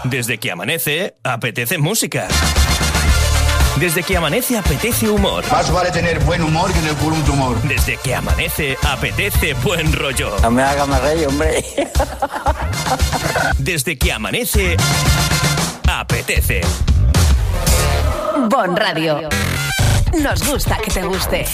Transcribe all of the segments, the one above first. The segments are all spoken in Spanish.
Desde que amanece, apetece música. Desde que amanece, apetece humor. Más vale tener buen humor que tener un tumor. Desde que amanece, apetece buen rollo. No me hagas más reír, hombre. Desde que amanece, apetece. Bon Radio. Nos gusta que te guste.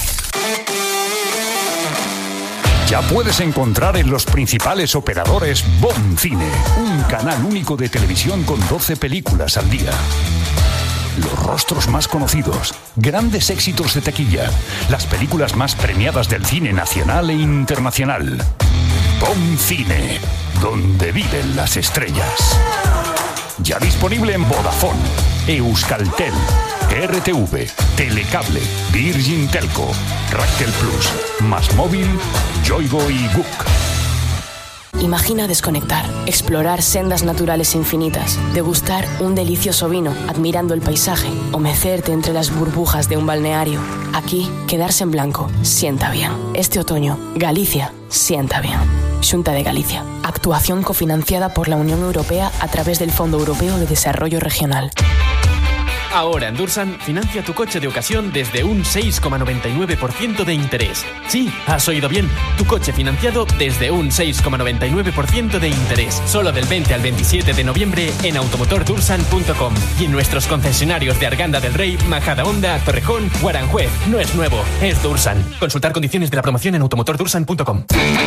Ya puedes encontrar en los principales operadores Bon Cine, un canal único de televisión con 12 películas al día. Los rostros más conocidos, grandes éxitos de taquilla, las películas más premiadas del cine nacional e internacional. Bon Cine, donde viven las estrellas. Ya disponible en Vodafone, Euskaltel, RTV, Telecable, Virgin Telco, Raquel Plus, Más Móvil, Yoigo y Guk. Imagina desconectar, explorar sendas naturales infinitas, degustar un delicioso vino admirando el paisaje o mecerte entre las burbujas de un balneario. Aquí, quedarse en blanco sienta bien. Este otoño, Galicia sienta bien. Xunta de Galicia. Actuación cofinanciada por la Unión Europea a través del Fondo Europeo de Desarrollo Regional. Ahora en Dursan financia tu coche de ocasión desde un 6,99% de interés. Sí, has oído bien. Tu coche financiado desde un 6,99% de interés. Solo del 20 al 27 de noviembre en automotordursan.com y en nuestros concesionarios de Arganda del Rey, Majadahonda, Torrejón o Aranjuez. No es nuevo, es Dursan. Consultar condiciones de la promoción en automotordursan.com.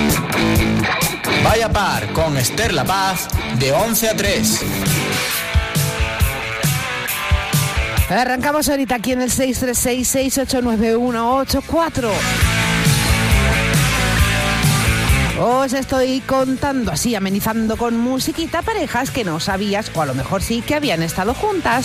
Vaya par con Esther La Paz de 11 a 3. Arrancamos ahorita aquí en el 636-689-184. Os estoy contando así, amenizando con musiquita, parejas que no sabías, o a lo mejor sí, que habían estado juntas.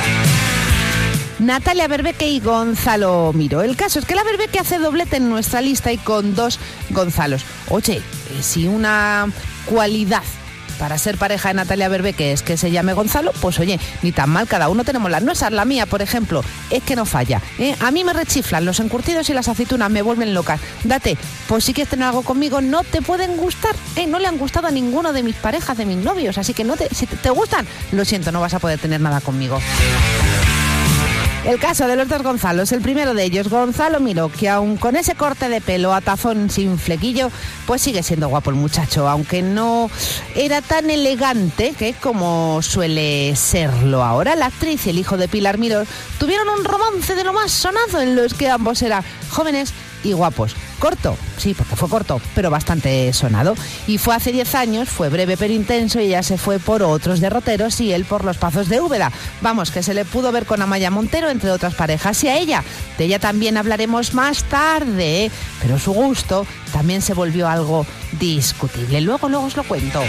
Natalia Berbeque y Gonzalo Miró. El caso es que la Berbeque hace doblete en nuestra lista y con dos Gonzalos. Oye, si una cualidad para ser pareja de Natalia Berbeque es que se llame Gonzalo, pues oye, ni tan mal, cada uno tenemos las nuestras. La mía, por ejemplo, es que no falla. A mí me rechiflan los encurtidos y las aceitunas, me vuelven locas. Date, pues si quieres tener algo conmigo, no te pueden gustar. No le han gustado a ninguno de mis parejas, de mis novios, así que si te gustan, lo siento, no vas a poder tener nada conmigo. El caso de los dos Gonzalos, el primero de ellos, Gonzalo Miró, que aun con ese corte de pelo a tazón sin flequillo, pues sigue siendo guapo el muchacho, aunque no era tan elegante que como suele serlo ahora. La actriz y el hijo de Pilar Miró tuvieron un romance de lo más sonado en los que ambos eran jóvenes y guapos. Corto, sí, porque fue corto, pero bastante sonado. Y fue hace 10 años, fue breve pero intenso, y ella se fue por otros derroteros y él por los Pazos de Úbeda. Vamos, que se le pudo ver con Amaya Montero, entre otras parejas, y a ella, de ella también hablaremos más tarde, pero su gusto también se volvió algo discutible. Luego os lo cuento.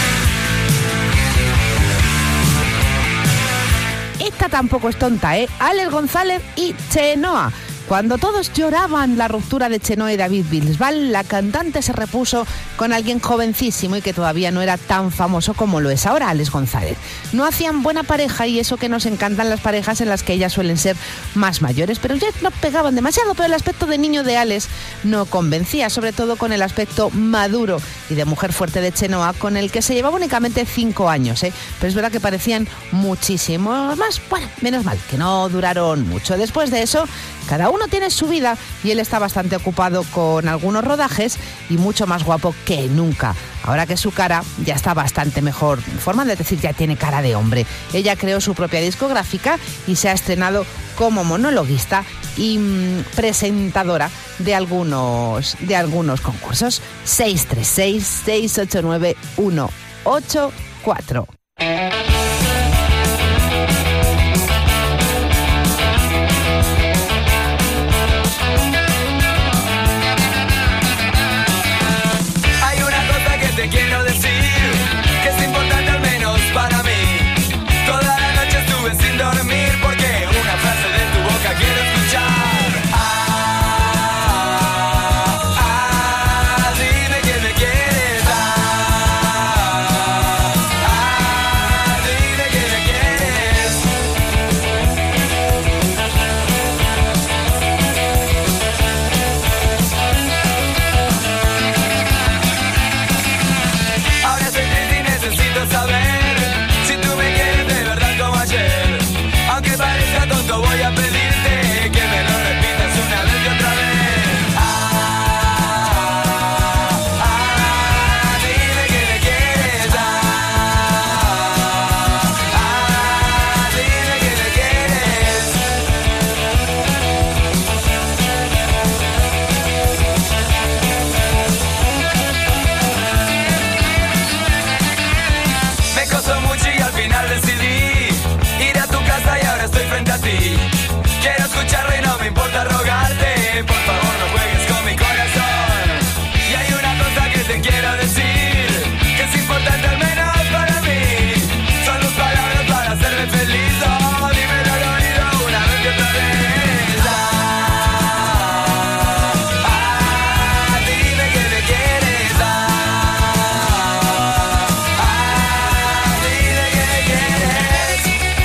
Esta tampoco es tonta, Alex González y Chenoa. Cuando todos lloraban la ruptura de Chenoa y David Bisbal, la cantante se repuso con alguien jovencísimo y que todavía no era tan famoso como lo es ahora, Alex González. No hacían buena pareja, y eso que nos encantan las parejas en las que ellas suelen ser más mayores, pero ya no pegaban demasiado. Pero el aspecto de niño de Alex no convencía, sobre todo con el aspecto maduro y de mujer fuerte de Chenoa, con el que se llevaba únicamente 5 años, pero es verdad que parecían muchísimo más. Bueno, menos mal que no duraron mucho. Después de eso, cada uno tiene su vida y él está bastante ocupado con algunos rodajes y mucho más guapo que nunca. Ahora que su cara ya está bastante mejor, forma de decir, ya tiene cara de hombre. Ella creó su propia discográfica y se ha estrenado como monologuista y presentadora de algunos concursos. 636-689-184. Quiero decir que es importante, al menos para mí. Toda la noche estuve sin dormir porque una frase de tu boca quiero escuchar. Dime que me quieres dar. sí. Quiero escucharlo y no me importa rogarte. Por favor no juegues con mi corazón. Y hay una cosa que te quiero decir, que es importante al menos para mí. Son tus palabras para hacerme feliz. Oh, dímelo al oído una vez y otra vez. Dime que me quieres. Dime que me quieres.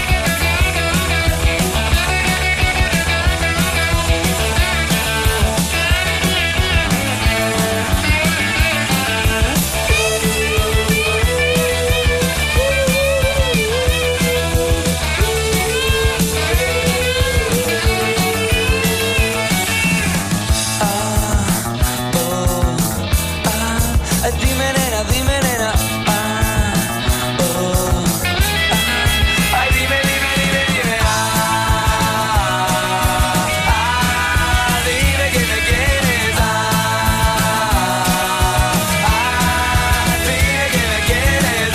Dime nena, dime nena. Ay, dime, dime, dime, dime. Dime que me quieres. Dime que me quieres.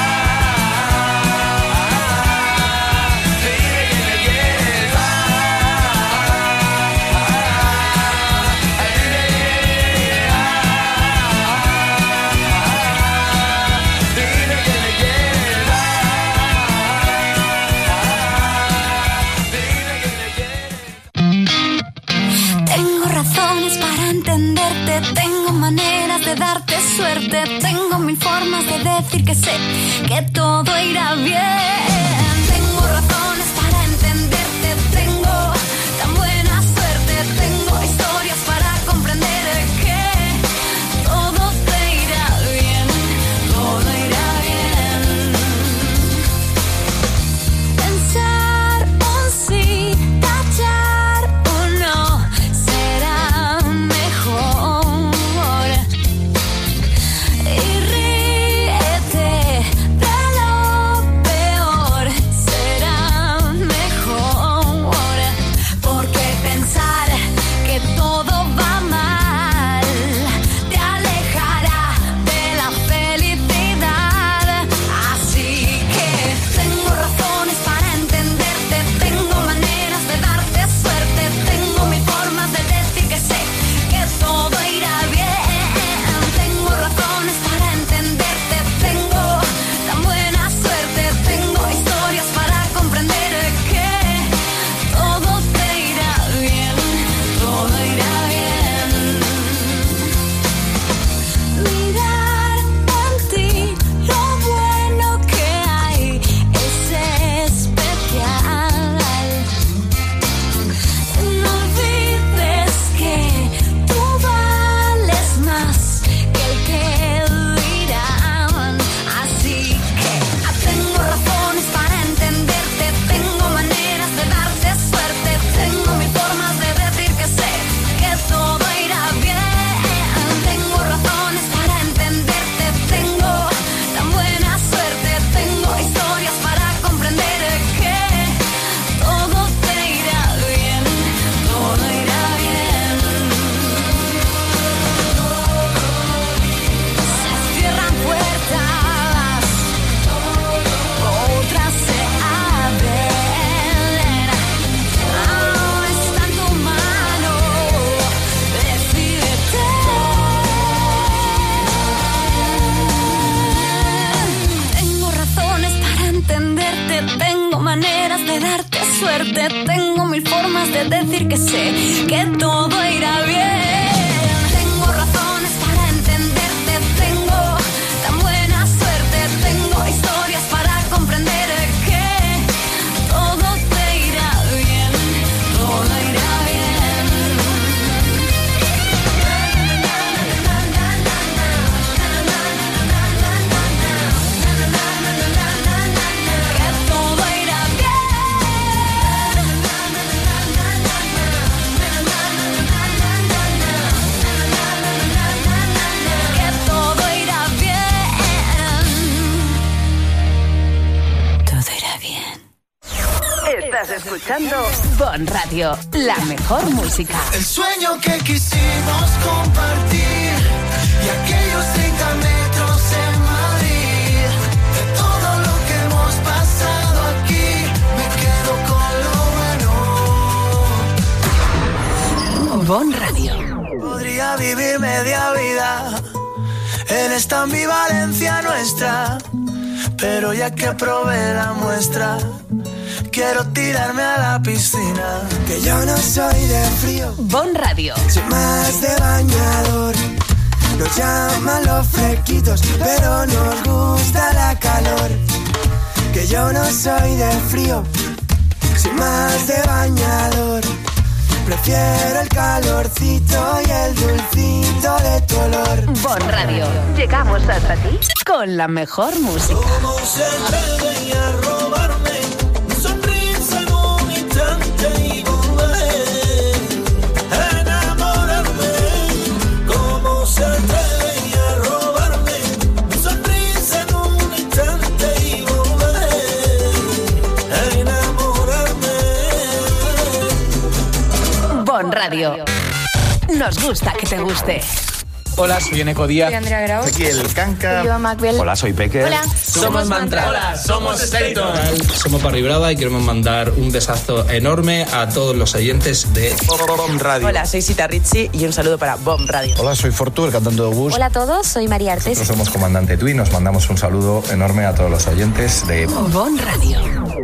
Dime que me quieres. Tengo razones para entenderte, tengo maneras de darte suerte, tengo mil formas de decir que sé que todo irá bien. Tengo razones para entenderte, tengo tan buena suerte, tengo historias para comprender que todo te irá bien, todo irá bien. Pensar un sí, tachar un no, será mejor. Y ríete de lo peor, será mejor. Porque pensar que todo va mal te alejará de la felicidad. Así que tengo razones para entenderte, tengo maneras de darte suerte, tengo mil formas de decir que sé que todo irá bien. Tengo razones para entenderte, tengo tan buena suerte, tengo historias para comprender que todo te irá bien, todo irá bien. Mirar en ti lo bueno que hay es especial. No olvides que tú vales más que el que dirán. Así que tengo razones para entenderte, tengo maneras de darte suerte, tengo mil formas de decir que sé que todo irá bien. Tengo razones para entenderte, tengo tan buena suerte, tengo historias para comprender que todo te irá bien, todo irá bien. Se cierran puertas, otras se abren. Ahora está en tu mano, decídete. Tengo razones para entenderte, tengo maneras de darte suerte, tengo mil formas de decir que sé que todo irá bien. Tengo razones para entenderte, tengo tan buena suerte, tengo historias para comprender que todo te irá bien, todo irá bien. Que todo irá bien. Que todo irá bien. Todo irá bien. Estás escuchando Bon Radio, la mejor música. El sueño que quisimos compartir y aquellos 30 metros en Madrid. De todo lo que hemos pasado aquí, me quedo con lo bueno. en esta ambivalencia nuestra. Pero ya que probé la muestra, quiero tirarme a la piscina. Que yo no soy de frío, Bon Radio. soy más de bañador. Nos llaman los fresquitos, pero nos gusta la calor. Que yo no soy de frío, soy más de bañador. Prefiero el calorcito y el dulcito de tu olor. Bon Radio. Llegamos hasta ti con la mejor música. ¿Cómo se atreven a robarme mi sonrisa en un instante y volver a enamorarme? ¿Cómo se atreven a robarme mi sonrisa en un instante y volver a enamorarme? Bon Radio. Nos gusta que te guste. Hola, soy Eneco Díaz. Soy Andrea Grau. Aquí el Canca. Yo, Macbel. Hola, soy Peque. Hola. Somos Mantra. Hola, somos Staton. Somos Barry Brava y queremos mandar un besazo enorme a todos los oyentes de Bom Radio. Hola, soy Sita Ritchie y un saludo para Bon Radio. Hola, soy Fortu, el cantante de Bus. Hola a todos, soy María Artes. Nosotros somos Comandante Tui, nos mandamos un saludo enorme a todos los oyentes de Bon Radio.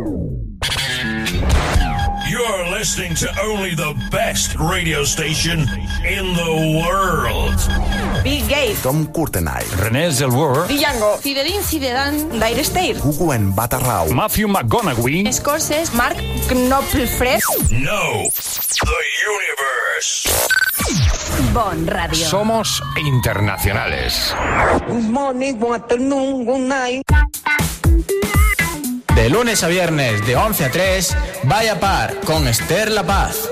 You're listening to only the best radio station in the world. Bill Gates, Tom Courtenay. René Zellweger. Django, Zinedine Zidane. Dire Straits, Hugo en Batarrau. Matthew McConaughey. Scorsese. Mark Knopfler. No, the universe. Bon Radio. Somos internacionales. Good morning, good afternoon, good night. De lunes a viernes, de 11 a 3, Vaya Par, con Esther La Paz.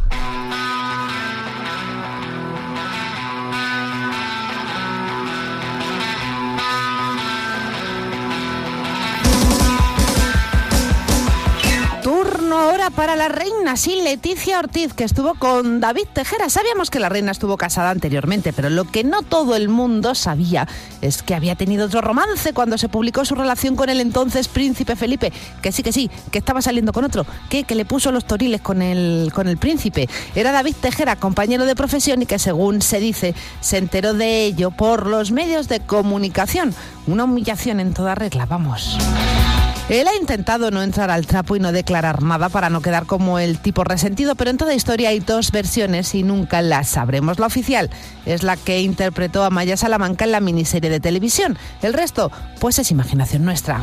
Turno ahora para la reina, sí, Leticia Ortiz, que estuvo con David Tejera. Sabíamos que la reina estuvo casada anteriormente, pero lo que no todo el mundo sabía es que había tenido otro romance cuando se publicó su relación con el entonces príncipe Felipe. Que sí, que estaba saliendo con otro, que le puso los toriles con el príncipe. Era David Tejera, compañero de profesión, y que según se dice, se enteró de ello por los medios de comunicación. Una humillación en toda regla, vamos. Él ha intentado no entrar al trapo y no declarar nada para no quedar como el tipo resentido, pero en toda historia hay dos versiones y nunca las sabremos. La oficial es la que interpretó a Maya Salamanca en la miniserie de televisión. El resto, pues es imaginación nuestra.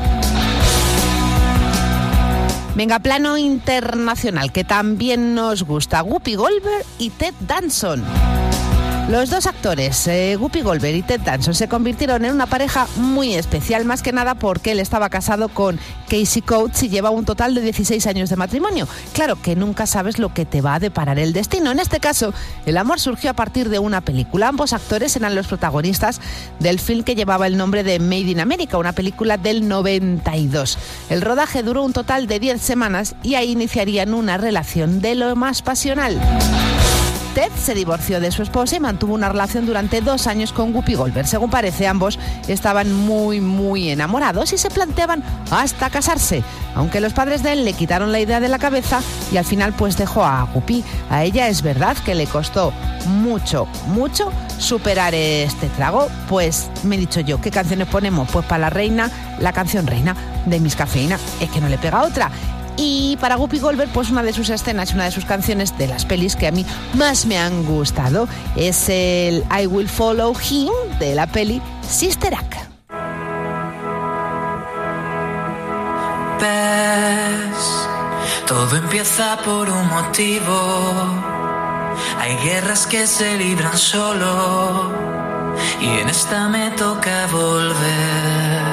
Venga, plano internacional, que también nos gusta. Whoopi Goldberg y Ted Danson. Los dos actores, Whoopi Goldberg y Ted Danson, se convirtieron en una pareja muy especial, más que nada porque él estaba casado con Casey Coates y lleva un total de 16 años de matrimonio. Claro que nunca sabes lo que te va a deparar el destino. En este caso, el amor surgió a partir de una película. Ambos actores eran los protagonistas del film que llevaba el nombre de Made in America, una película del 92. El rodaje duró un total de 10 semanas y ahí iniciarían una relación de lo más pasional. Ted se divorció de su esposa y mantuvo una relación durante 2 años con Whoopi Goldberg. Según parece, ambos estaban muy enamorados y se planteaban hasta casarse, aunque los padres de él le quitaron la idea de la cabeza y al final pues dejó a Whoopi. A ella es verdad que le costó mucho superar este trago. Pues me he dicho yo, ¿qué canciones ponemos? Pues para la reina, la canción Reina de Miss Cafeína, es que no le pega otra. Y para Whoopi Goldberg, pues una de sus escenas, una de sus canciones de las pelis que a mí más me han gustado es el I Will Follow Him de la peli Sister Act. Ves, todo empieza por un motivo. Hay guerras que se libran solo y en esta me toca volver.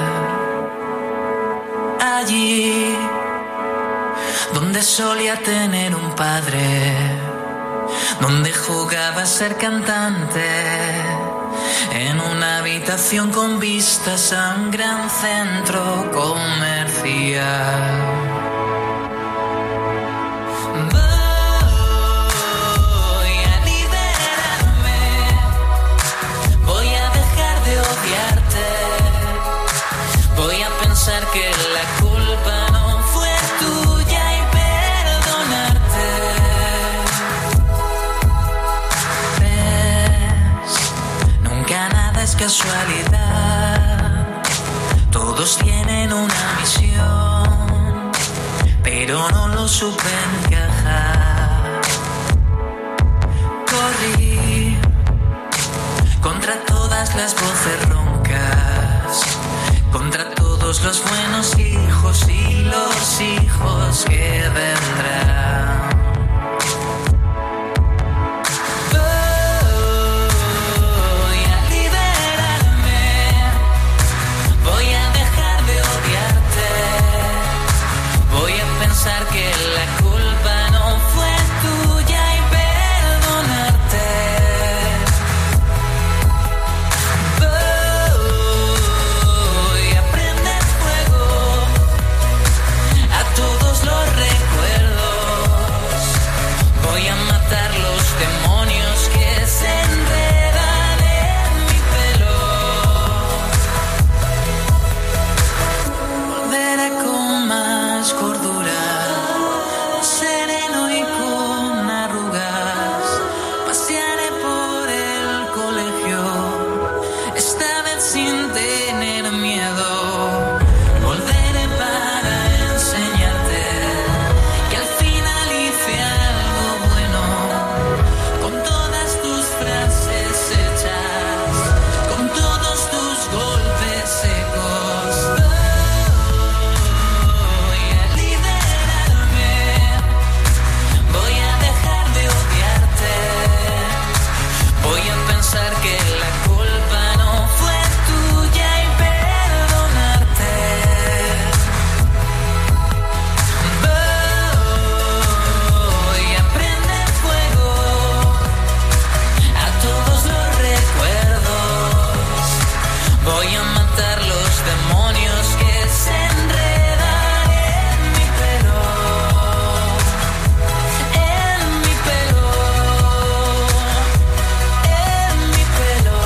Allí donde solía tener un padre, donde jugaba a ser cantante, en una habitación con vistas a un gran centro comercial. Voy a liberarme, voy a dejar de odiarte, voy a pensar que la culpa no fue tuya y perdonarte. Ves, nunca nada es es casualidad. Todos tienen una misión, pero no lo supe encajar. Corrí contra todas las voces roncas, contra todos los buenos hijos y los hijos que vendrán. Voy a liberarme, voy a dejar de odiarte, voy a pensar que la culpa no fue tuya y perdonarte. Voy a prender fuego a todos los recuerdos, voy a matar los demonios que se enredan en mi pelo. Volveré con más cordura, sereno y con arrugas. Pasearé por el colegio, esta vez sin tener miedo. Volveré para enseñarte que al final hice algo bueno, con todas tus frases hechas, con todos tus golpes secos. Voy a liberarme, voy a dejar de odiarte, voy a pensar que la culpa no fue tuya y perdonarte. Voy a prender fuego a todos los recuerdos, voy a matar los demonios que se enredan en mi pelo, en mi pelo, en mi pelo.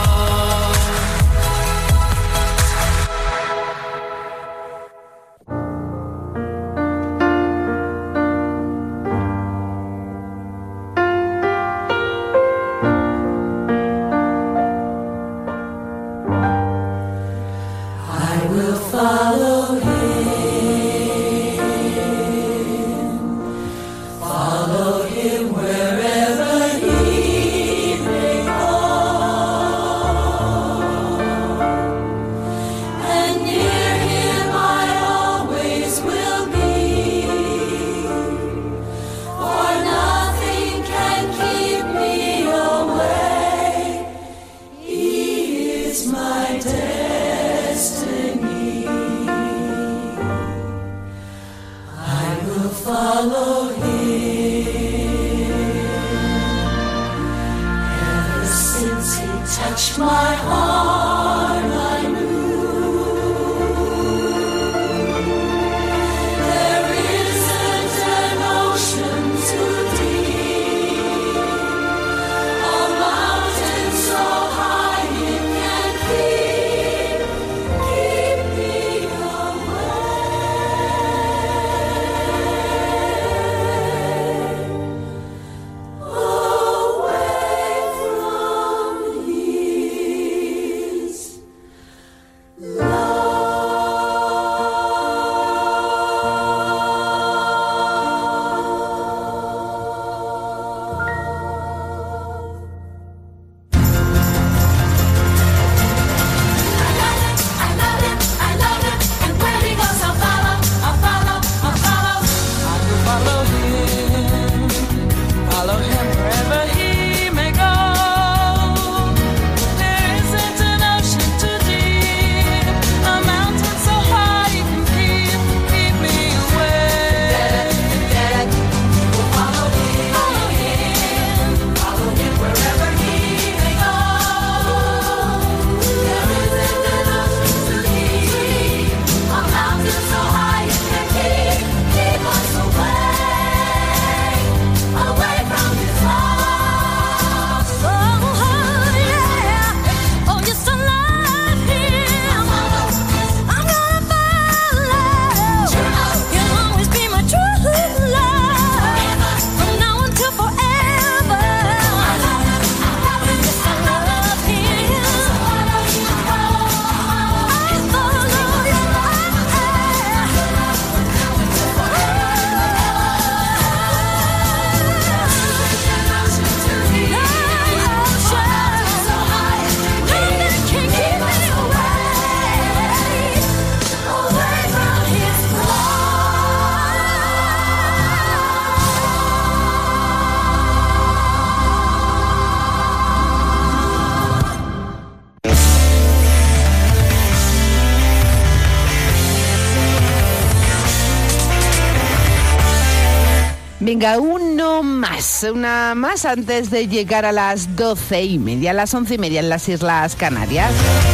I will follow him wherever he may go, and near him I always will be, for nothing can keep me away. He is my destiny. I will follow him. Ever since he touched my heart, I knew there isn't an ocean too deep, a mountain so high it can't keep me away from here. Venga, una más antes de llegar a las 12:30, a las 11:30 en las Islas Canarias.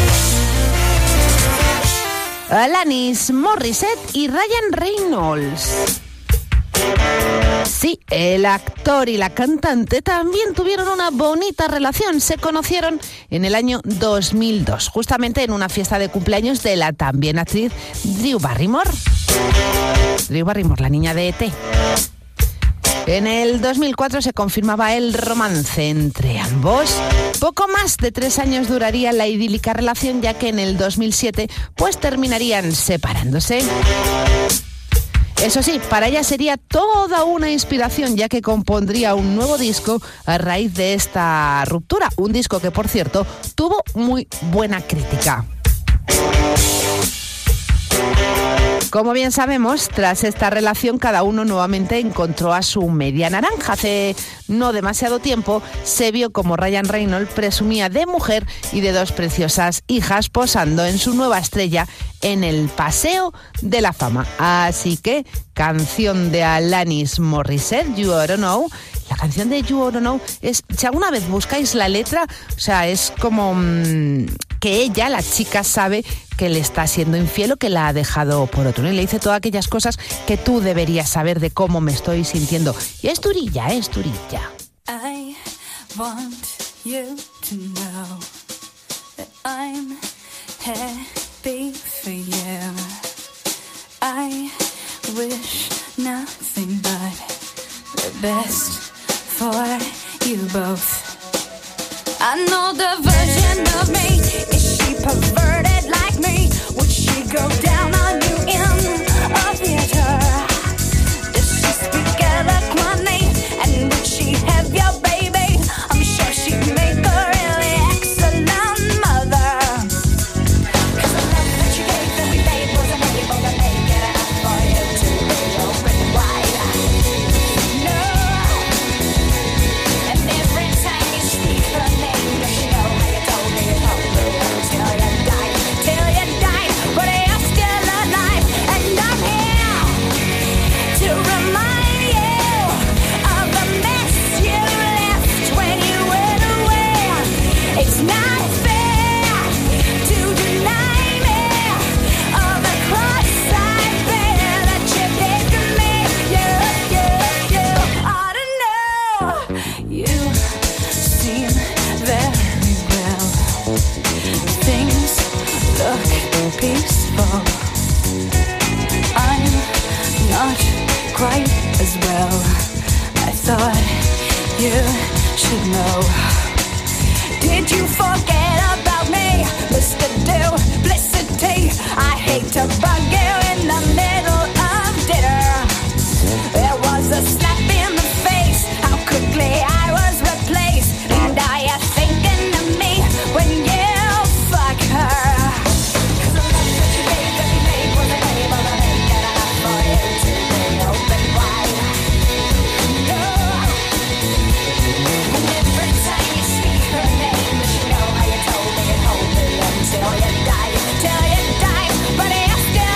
Alanis Morissette y Ryan Reynolds. Sí, el actor y la cantante también tuvieron una bonita relación. Se conocieron en el año 2002, justamente en una fiesta de cumpleaños de la también actriz Drew Barrymore. Drew Barrymore, la niña de E.T. En el 2004 se confirmaba el romance entre ambos. Poco más de 3 años duraría la idílica relación, ya que en el 2007 pues terminarían separándose. Eso sí, para ella sería toda una inspiración, ya que compondría un nuevo disco a raíz de esta ruptura. Un disco que, por cierto, tuvo muy buena crítica. Como bien sabemos, tras esta relación cada uno nuevamente encontró a su media naranja. Hace no demasiado tiempo se vio como Ryan Reynolds presumía de mujer y de 2 preciosas hijas posando en su nueva estrella en el Paseo de la Fama. Así que, canción de Alanis Morissette, You Ought to Know. La canción de You Ought to Know es, si alguna vez buscáis la letra, o sea, es como que ella, la chica, sabe que le está siendo infiel o que la ha dejado por otro, ¿no? Y le dice todas aquellas cosas que tú deberías saber de cómo me estoy sintiendo. Y es durilla, es durilla. I want you to know that I'm happy for you. I wish nothing but the best for you both. I know the version of me. Is she perverted like me? Would she go down on you in a theater? Does she speak eloquently? And would she have your baby? I'm sure she'd make a really excellent mother. 'Cause the love that you gave that we made wasn't able to make it enough for you to be open wide. No. And every time you speak her name, does she know how you told me you told me until you died? Till you died, but you're still alive. And I'm here to remind you of the mess you left when you went away. It's not fair to deny me of the cross I bear that you gave to me. You ought to know. You seem very well. Things look peaceful. I'm not quite as well. I thought you should know. Did you forget about me, Mr. Duplicity? I hate to bug you in the middle of dinner. There was a slap in the face, how quickly I was replaced. And are you thinking of me when you fuck her? 'Cause the love that you gave that we made wasn't able to make it enough for you to be open wide. No. And every time you speak her name, does she know how you told me and hold me until you died? Till you died, but you're still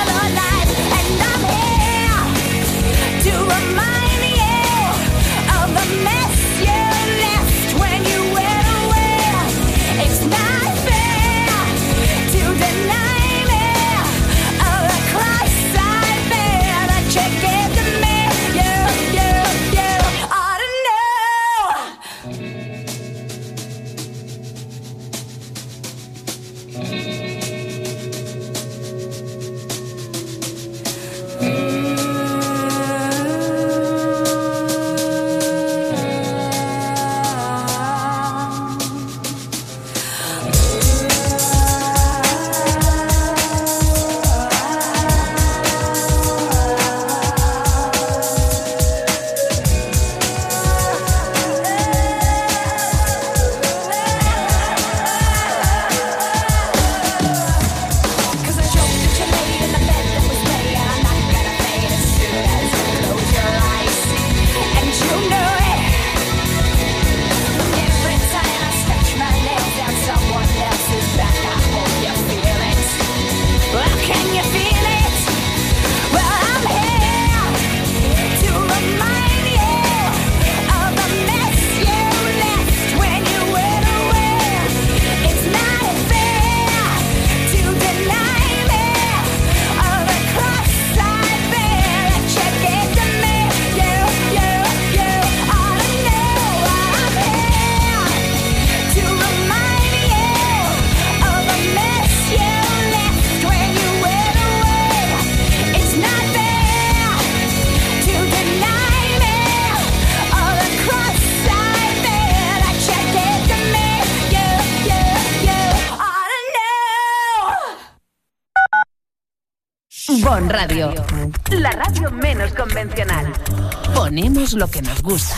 Bon Radio. La radio menos convencional. Ponemos lo que nos gusta.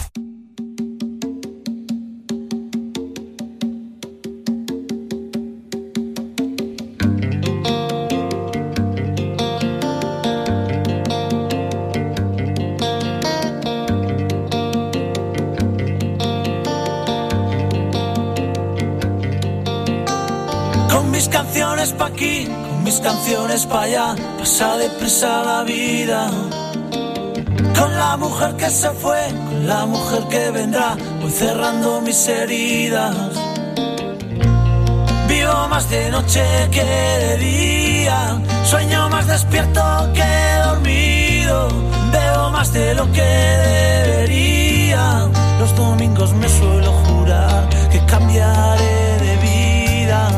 Con mis canciones pa' aquí, con mis canciones pa' allá, pasa deprisa la vida. Con la mujer que se fue, con la mujer que vendrá, voy cerrando mis heridas. Vivo más de noche que de día, sueño más despierto que dormido, bebo más de lo que debería. Los domingos me suelo jurar que cambiaré de vida.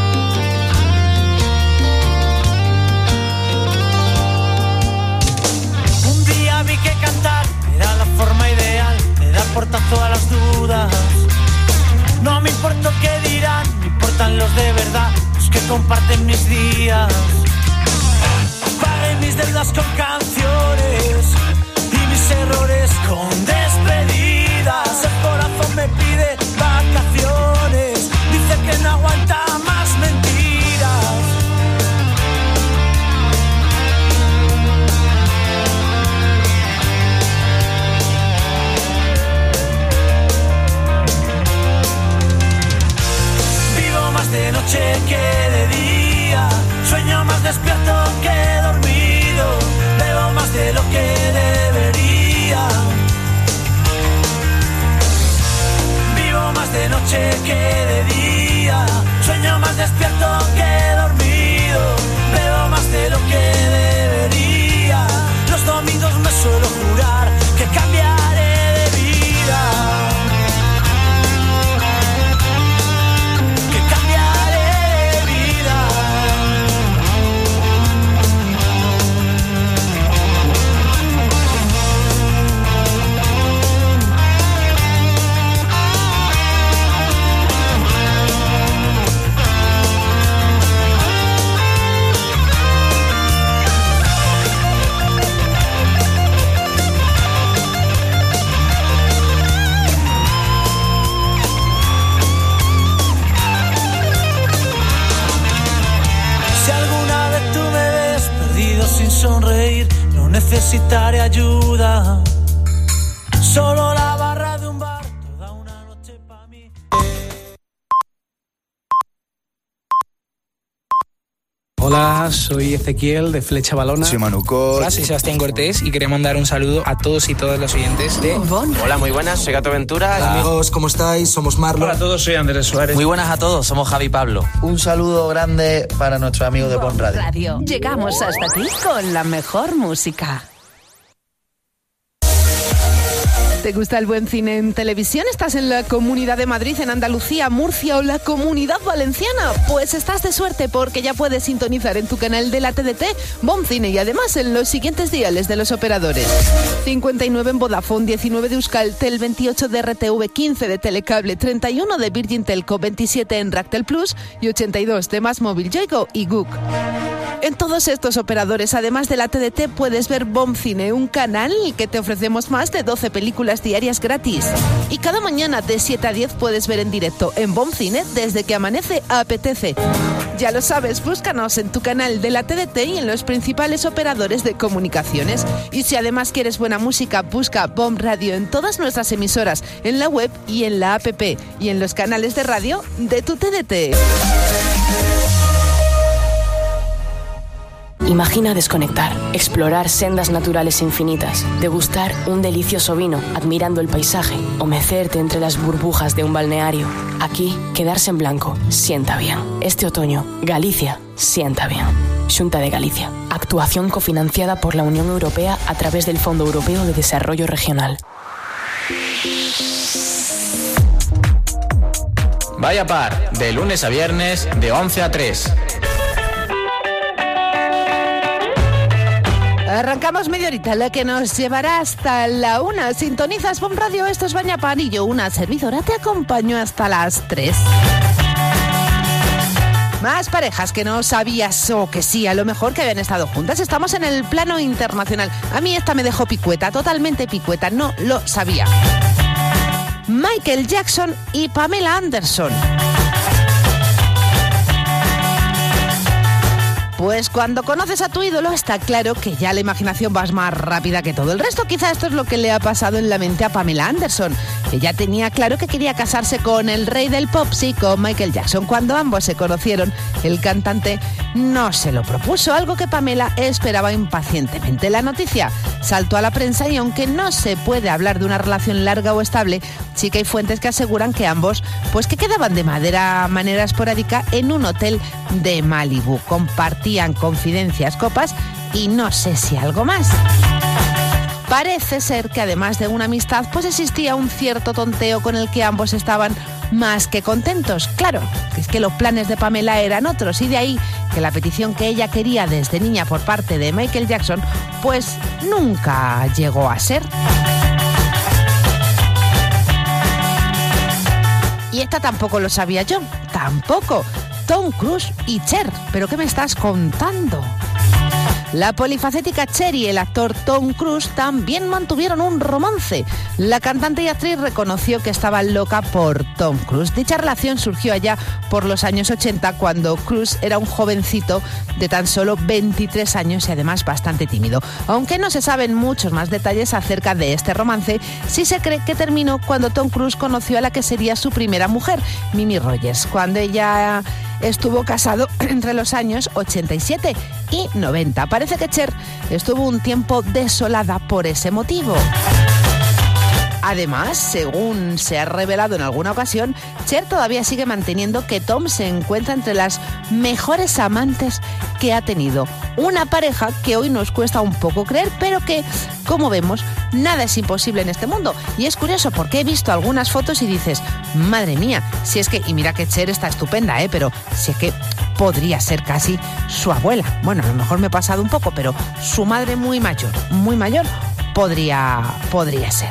Vi que cantar era la forma ideal de dar portazo a las dudas. No me importa qué dirán, me importan los de verdad, los que comparten mis días. Pagué mis deudas con canciones y mis errores con despedidas. El corazón me pide vacaciones, dice que no aguanta más mentiras. De noche que de día, sueño más despierto que dormido, bebo más de lo que debería. Vivo más de noche que de día, sueño más despierto que dormido, bebo más de lo que debería. Los domingos me suelo jurar que cambiaré de vida. Sin sonreír, no necesitaré ayuda. Solo la barra de un bar, toda una noche pa' mí. Hola, soy Ezequiel de Flecha Balona. Soy Manuco. Hola, soy Sebastián Cortés y quería mandar un saludo a todos y todas los oyentes de Bon. Hola, muy buenas, soy Gato Ventura. Hola amigos, ¿cómo estáis? Somos Marlon. Hola a todos, soy Andrés Suárez. Muy buenas a todos, somos Javi Pablo. Un saludo grande para nuestros amigos de Bon Radio. Llegamos hasta ti con la mejor música. ¿Te gusta el buen cine en televisión? ¿Estás en la Comunidad de Madrid, en Andalucía, Murcia o la Comunidad Valenciana? Pues estás de suerte porque ya puedes sintonizar en tu canal de la TDT Bon Cine y además en los siguientes diales de los operadores. 59 en Vodafone, 19 de Euskaltel, 28 de RTV, 15 de Telecable, 31 de Virgin Telco, 27 en Ractel Plus y 82 de Más Móvil, Yoigo y Gook. En todos estos operadores, además de la TDT, puedes ver Bon Cine, un canal que te ofrecemos más de 12 películas diarias gratis. Y cada mañana de 7 a 10 puedes ver en directo en Bon Cine desde que amanece apetece. Ya lo sabes, búscanos en tu canal de la TDT y en los principales operadores de comunicaciones. Y si además quieres buena música, busca Bon Radio en todas nuestras emisoras, en la web y en la app y en los canales de radio de tu TDT. Imagina desconectar, explorar sendas naturales infinitas, degustar un delicioso vino admirando el paisaje o mecerte entre las burbujas de un balneario. Aquí, quedarse en blanco sienta bien. Este otoño, Galicia sienta bien. Xunta de Galicia. Actuación cofinanciada por la Unión Europea a través del Fondo Europeo de Desarrollo Regional. Vaya Par, de lunes a viernes, de 11 a 3. Arrancamos media horita, la que nos llevará hasta la 1. Sintonizas Bon Radio, esto es Baña Panillo, una servidora te acompaño hasta las 3. Más parejas que no sabías o que sí, a lo mejor que habían estado juntas. Estamos en el plano internacional. A mí esta me dejó picueta, totalmente picueta, no lo sabía. Michael Jackson y Pamela Anderson. Pues cuando conoces a tu ídolo está claro que ya la imaginación va más rápida que todo el resto. Quizá esto es lo que le ha pasado en la mente a Pamela Anderson. Ella tenía claro que quería casarse con el rey del pop, sí, con Michael Jackson. Cuando ambos se conocieron, el cantante no se lo propuso, algo que Pamela esperaba impacientemente. La noticia saltó a la prensa y aunque no se puede hablar de una relación larga o estable, sí que hay fuentes que aseguran que ambos, pues que quedaban de manera esporádica en un hotel de Malibú. Compartían confidencias, copas y no sé si algo más. Parece ser que además de una amistad, pues existía un cierto tonteo con el que ambos estaban más que contentos. Claro, que es que los planes de Pamela eran otros y de ahí que la petición que ella quería desde niña por parte de Michael Jackson, pues nunca llegó a ser. Y esta tampoco lo sabía yo, tampoco. Tom Cruise y Cher. ¿Pero qué me estás contando? La polifacética Cher y el actor Tom Cruise también mantuvieron un romance. La cantante y actriz reconoció que estaba loca por Tom Cruise. Dicha relación surgió allá por los años 80, cuando Cruise era un jovencito de tan solo 23 años y además bastante tímido. Aunque no se saben muchos más detalles acerca de este romance, sí se cree que terminó cuando Tom Cruise conoció a la que sería su primera mujer, Mimi Rogers, cuando ella estuvo casado entre los años 87 y 90. Parece que Cher estuvo un tiempo desolada por ese motivo. Además, según se ha revelado en alguna ocasión, Cher todavía sigue manteniendo que Tom se encuentra entre las mejores amantes que ha tenido. Una pareja que hoy nos cuesta un poco creer, pero que, como vemos, nada es imposible en este mundo. Y es curioso porque he visto algunas fotos y dices, madre mía, si es que, y mira que Cher está estupenda, pero si es que podría ser casi su abuela. Bueno, a lo mejor me he pasado un poco, pero su madre muy mayor, podría ser.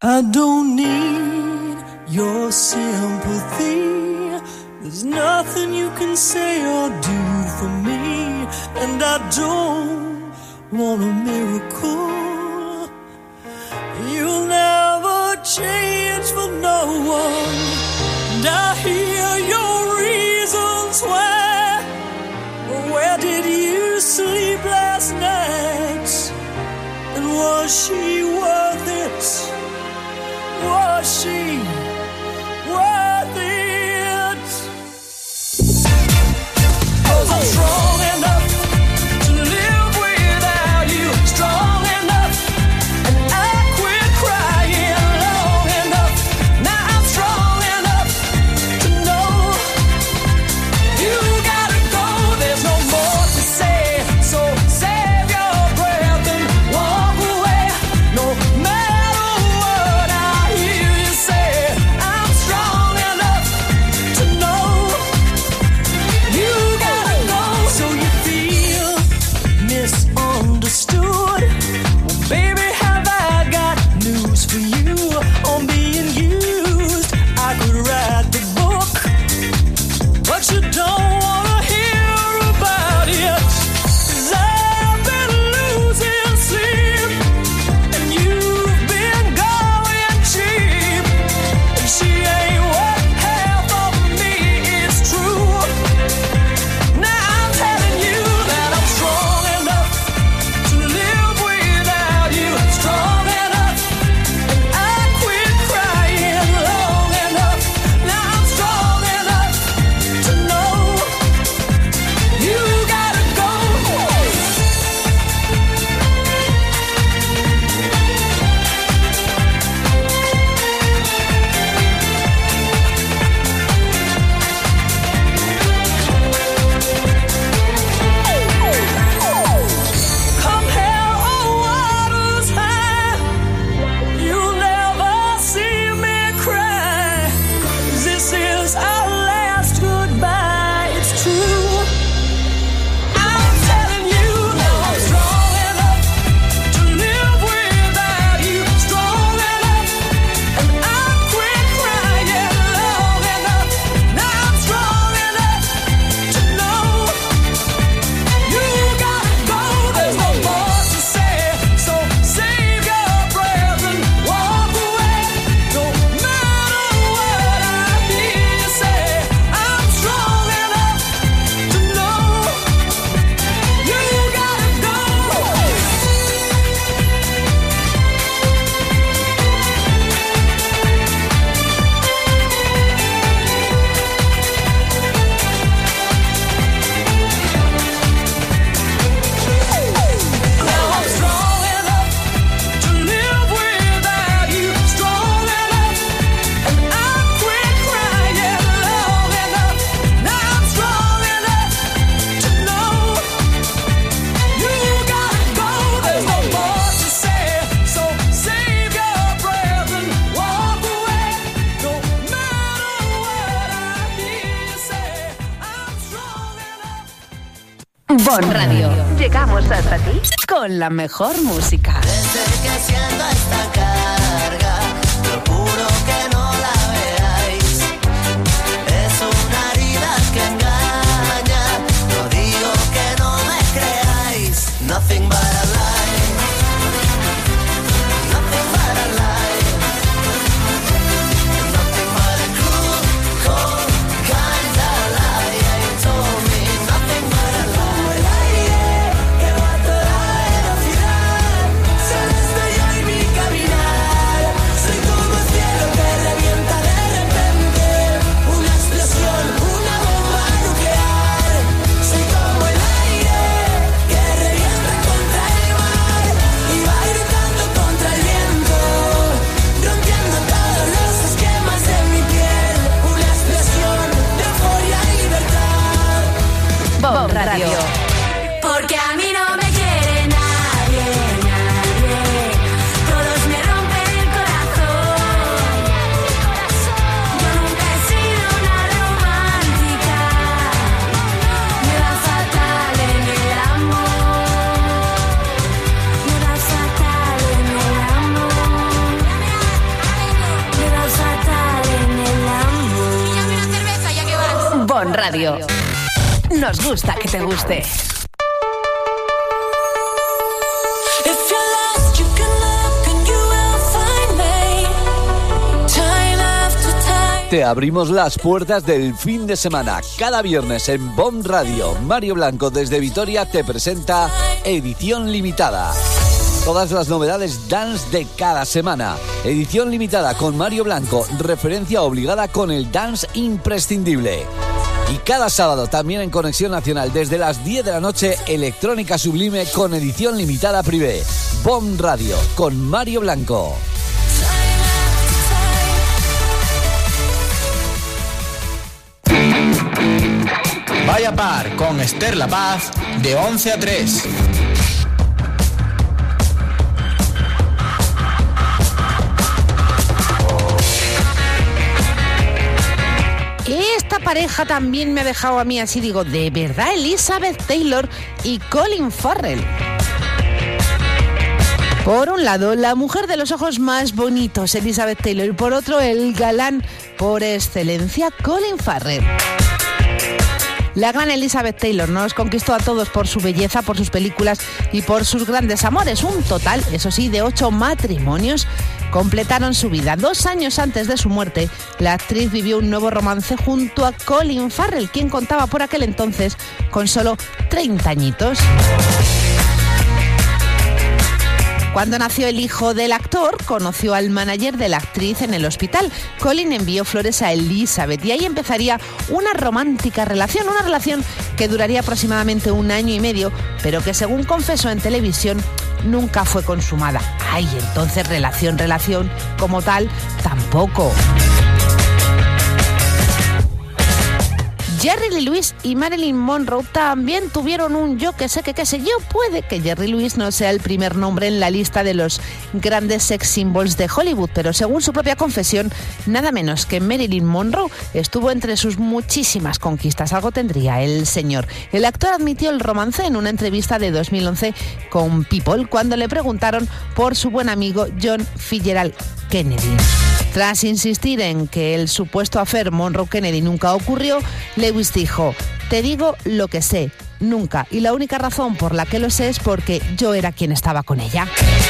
I don't need your sympathy. There's nothing you can say or do for me. And I don't want a miracle. You'll never change for no one. And I hear your reasons why. Where did you sleep last night? And was she worth it? Was she worth it? 'Cause I'm strong enough to live without you. Strong enough, and I quit crying long enough. Now I'm strong enough to know you gotta go. There's no more to say, so save your breath and walk away. No matter what I hear you say, I'm strong enough to know you gotta go. So you feel misunderstood? Well, baby, have I got news for you on being used? I could write the book, but you don't wanna hear about it. 'Cause I've been losing sleep, and you've been going cheap. And she ain't what half of me is true. Now I'm telling you that I'm strong enough to live without you. Strong enough, and I quit crying long enough. Now I'm strong enough to know you gotta go. Come hell or waters high, you'll never see me cry. 'Cause this is our last goodbye, it's true. I'm telling you that I'm strong enough to live without you. Strong enough, and I quit crying long enough. Now I'm strong enough to know you gotta go. There's no more to say, so save your breath and walk away. No matter what I hear you say, I'm strong enough to know you gotta go. Now I'm strong enough to live without you. Strong enough, and I quit crying long enough. Now I'm strong enough to know you gotta go. There's no more to say, so save your breath and walk away. No matter what I hear you say, I'm strong enough. Bon Radio. Llegamos hasta ti con la mejor música. Desde que siento esta carga, procuro que no la veáis. Es una herida que engaña, no digo que no me creáis. Nothing but a lie. Nothing but a lie. Nothing but a cruel, cold kind of lie. Yeah, you told me nothing but a lie. Como el aire que va a toda velocidad, solo estoy yo y mi caminar. Soy como el cielo que revienta de repente, una explosión, una bomba nuclear. Soy como el aire que revienta contra el mar y va gritando contra el viento, rompiendo todos los esquemas de mi piel. Una explosión de euforia y libertad. Bon Radio. Porque a mí no me quiere nadie, nadie. Todos me rompen el corazón. Yo nunca he sido una romántica. Me va fatal en el amor. Me va fatal en el amor. Radio. Nos gusta que te guste. Te abrimos las puertas del fin de semana. Cada viernes en BOM Radio, Mario Blanco desde Vitoria te presenta Edición Limitada. Todas las novedades dance de cada semana. Edición Limitada con Mario Blanco, referencia obligada con el dance imprescindible. Y cada sábado también en Conexión Nacional desde las 10 de la noche, Electrónica Sublime con Edición Limitada Privé. BOM Radio con Mario Blanco. Vaya Par con Esther La Paz de 11 a 3. Esta pareja también me ha dejado a mí así, digo, ¿de verdad Elizabeth Taylor y Colin Farrell? Por un lado, la mujer de los ojos más bonitos, Elizabeth Taylor, y por otro, el galán por excelencia, Colin Farrell. La gran Elizabeth Taylor nos conquistó a todos por su belleza, por sus películas y por sus grandes amores. Un total, eso sí, de 8 matrimonios completaron su vida. 2 años antes de su muerte, la actriz vivió un nuevo romance junto a Colin Farrell, quien contaba por aquel entonces con solo 30 añitos. Cuando nació el hijo del actor, conoció al manager de la actriz en el hospital. Colin envió flores a Elizabeth y ahí empezaría una romántica relación, una relación que duraría aproximadamente 1 año y medio, pero que según confesó en televisión, nunca fue consumada. Ay, entonces relación como tal, tampoco. Jerry Lee Lewis y Marilyn Monroe también tuvieron un yo que sé. Puede que Jerry Lewis no sea el primer nombre en la lista de los grandes sex symbols de Hollywood, pero según su propia confesión, nada menos que Marilyn Monroe estuvo entre sus muchísimas conquistas. Algo tendría el señor. El actor admitió el romance en una entrevista de 2011 con People cuando le preguntaron por su buen amigo John Fitzgerald Kennedy. Tras insistir en que el supuesto affair Monroe-Kennedy nunca ocurrió, Lewis dijo: «Te digo lo que sé, nunca, y la única razón por la que lo sé es porque yo era quien estaba con ella».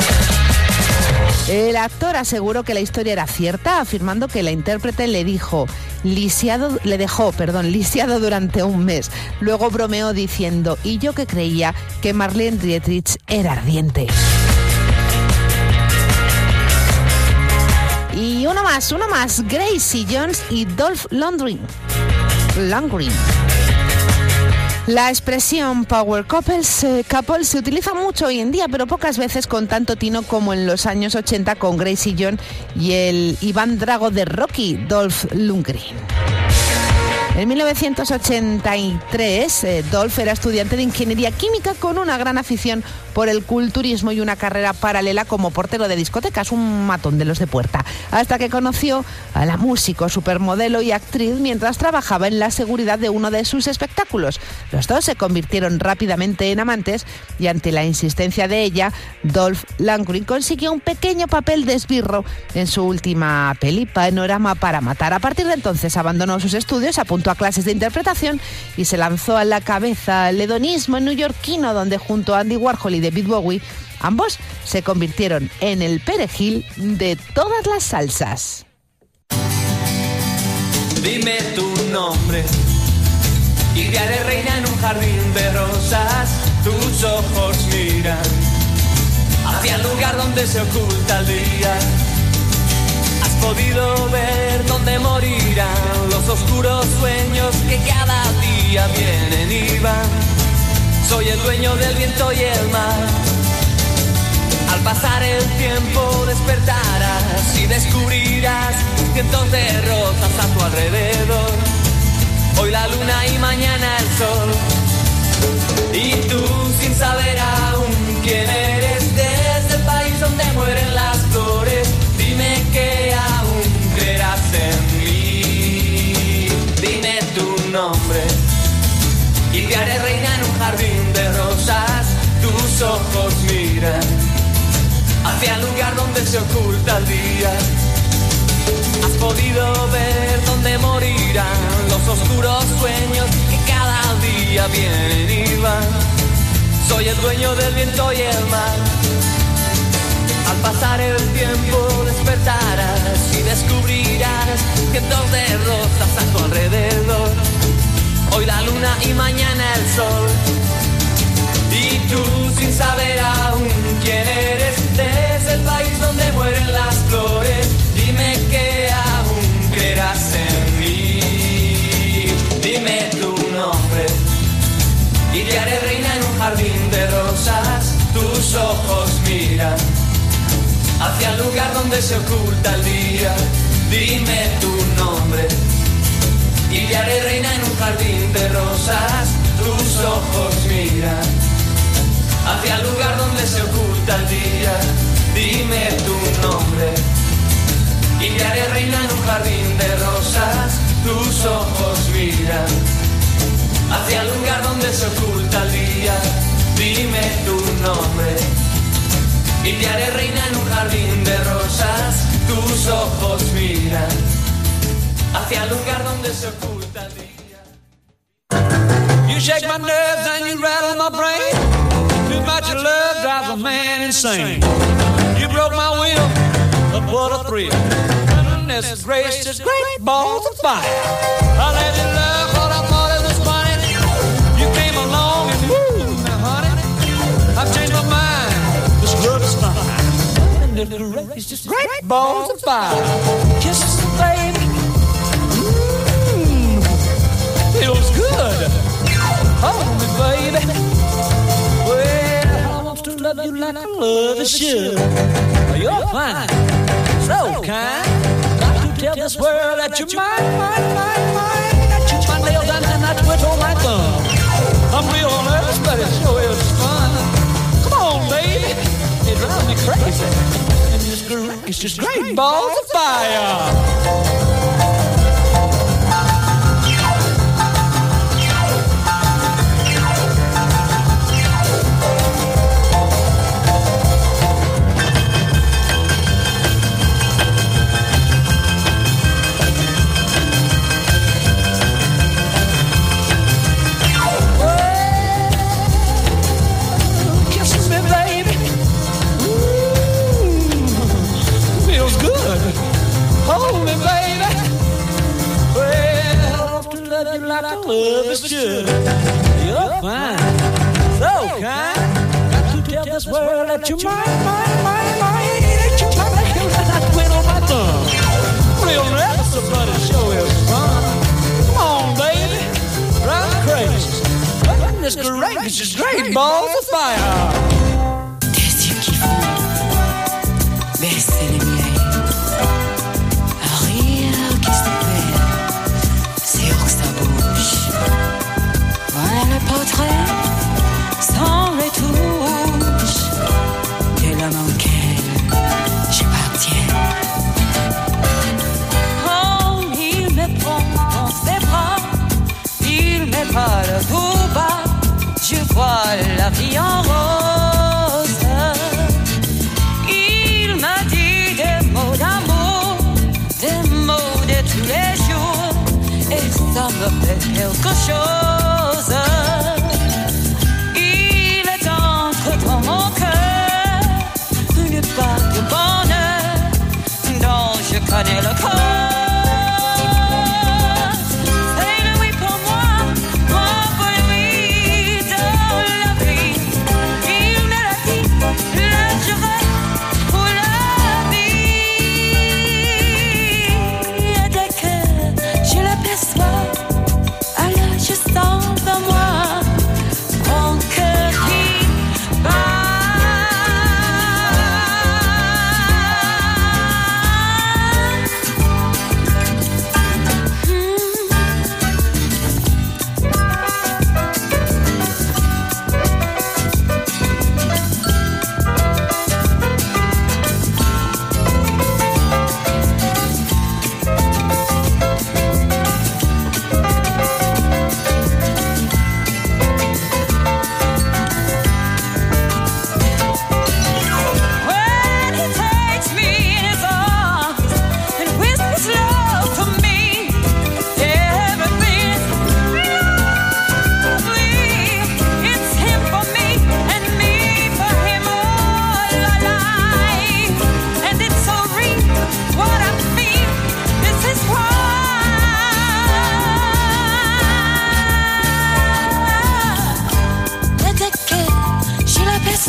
El actor aseguró que la historia era cierta, afirmando que la intérprete le dejó lisiado durante 1 mes. Luego bromeó diciendo: «Y yo que creía que Marlene Dietrich era ardiente». Y uno más, Gracie Jones y Dolph Lundgren. La expresión Power Couple se utiliza mucho hoy en día, pero pocas veces con tanto tino como en los años 80 con Gracie Jones y el Iván Drago de Rocky, Dolph Lundgren. En 1983, Dolph era estudiante de ingeniería química con una gran afición por el culturismo y una carrera paralela como portero de discotecas, un matón de los de puerta, hasta que conoció a la músico, supermodelo y actriz mientras trabajaba en la seguridad de uno de sus espectáculos. Los dos se convirtieron rápidamente en amantes y ante la insistencia de ella, Dolph Lundgren consiguió un pequeño papel de esbirro en su última peli, Panorama para matar. A partir de entonces abandonó sus estudios, apuntó a clases de interpretación y se lanzó a la cabeza al hedonismo neoyorquino, donde junto a Andy Warhol y David Bowie, ambos se convirtieron en el perejil de todas las salsas. Dime tu nombre y te haré reina en un jardín de rosas. Tus ojos miran hacia el lugar donde se oculta el día. Has podido ver dónde morirán los oscuros sueños que cada día vienen y van. Soy el dueño del viento y el mar. Al pasar el tiempo despertarás y descubrirás cientos de rosas a tu alrededor. Hoy la luna y mañana el sol. Y tú sin saber aún quién eres, desde el país donde mueren las flores, dime que aún creerás en mí. Dime tu nombre y te haré reina en un jardín de rosas. Tus ojos miran hacia el lugar donde se oculta el día. Has podido ver dónde morir descubrirán los oscuros sueños que cada día vienen y van. Soy el dueño del viento y el mar. Al pasar el tiempo despertarás y descubrirás cientos de rosas a tu alrededor. Hoy la luna y mañana el sol. Y tú sin saber aún quién eres, desde el país donde mueren las flores, dime que aún creerás en mí. Dime tu nombre y te haré reina en un jardín de rosas. Tus ojos miran hacia el lugar donde se oculta el día. Dime tu nombre y te haré reina en un jardín de rosas. Tus ojos miran hacia el lugar donde se oculta el día. Dime tu nombre y te haré reina en un jardín de rosas. Tus ojos miran hacia el lugar donde se oculta el día. Dime tu nombre y te haré reina en un jardín de rosas. Tus ojos miran hacia el lugar donde se oculta el día. You shake my nerves and you rattle my brain. Too much love drives a man insane. You broke my will, but what a thrill. Goodness gracious, great balls of fire. I let you love what I thought it was funny. You came along and woo, now honey, I've changed my mind. This love is fine. Goodness gracious, great balls of fire. Kisses, baby. Feels good. Hold me, baby. Well, I want to love you like I love a should. You're fine, so kind. Got to tell this world that you're mine. That you my nails down and I twiddle my thumb. I'm real nervous, but it sure is fun. Come on, baby, it drives me crazy. And it's just great balls of fire. Hold me, baby. Well, I want to love you like I love is should. You're fine, so kind. Got to tell this world that you're mine. That you're mine, like you let that twiddle my thumb. Real nervous, but it sure is fun. Come on, baby, drive me crazy. Goodness gracious, great balls of fire. Tes yeux qui font baisser les miens. Sans retouche de l'homme auquel j'appartiens. Oh, il me prend dans ses bras, il me parle tout bas, je vois la vie en rose. Il m'a dit des mots d'amour, des mots de tous les jours, et ça me fait quelque chose. Dans mon cœur, une part de bonheur dont je connais le code. C'est lui pour moi pour lui dans la vie. Il me l'a dit, le juré pour la vie. Et dès que je l'aperçois, alors je sens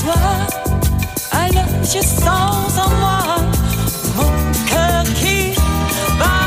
soir, alors je sens en moi mon cœur qui bat.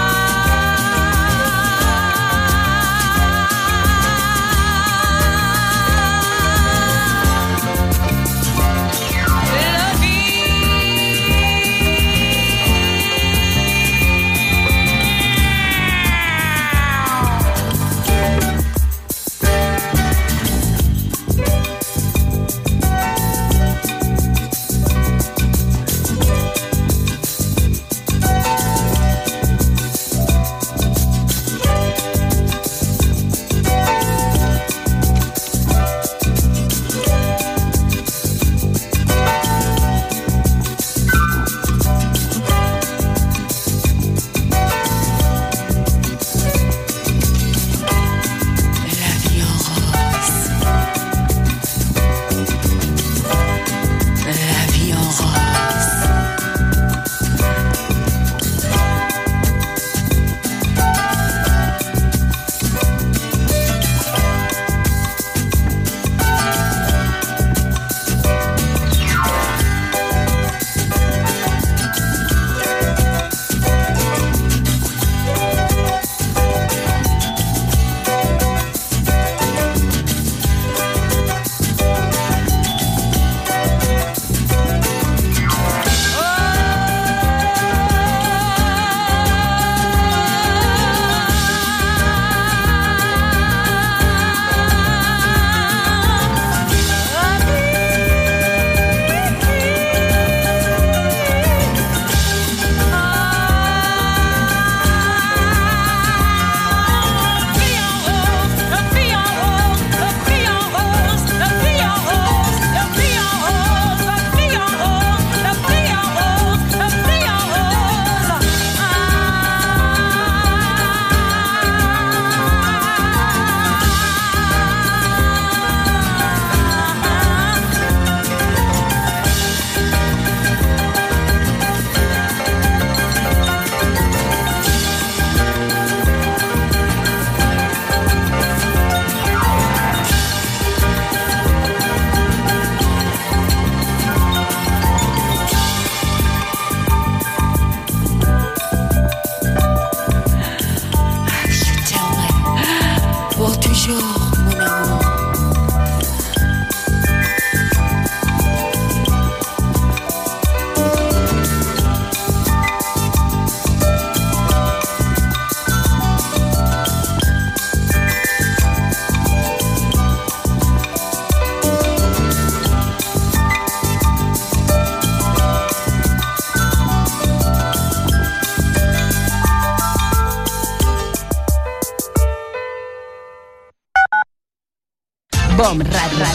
BOM Radio.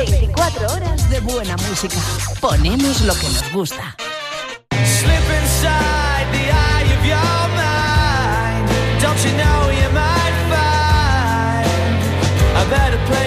24 horas de buena música. Ponemos lo que nos gusta. Slip inside the eye of your mind. Don't you know you might find a better place?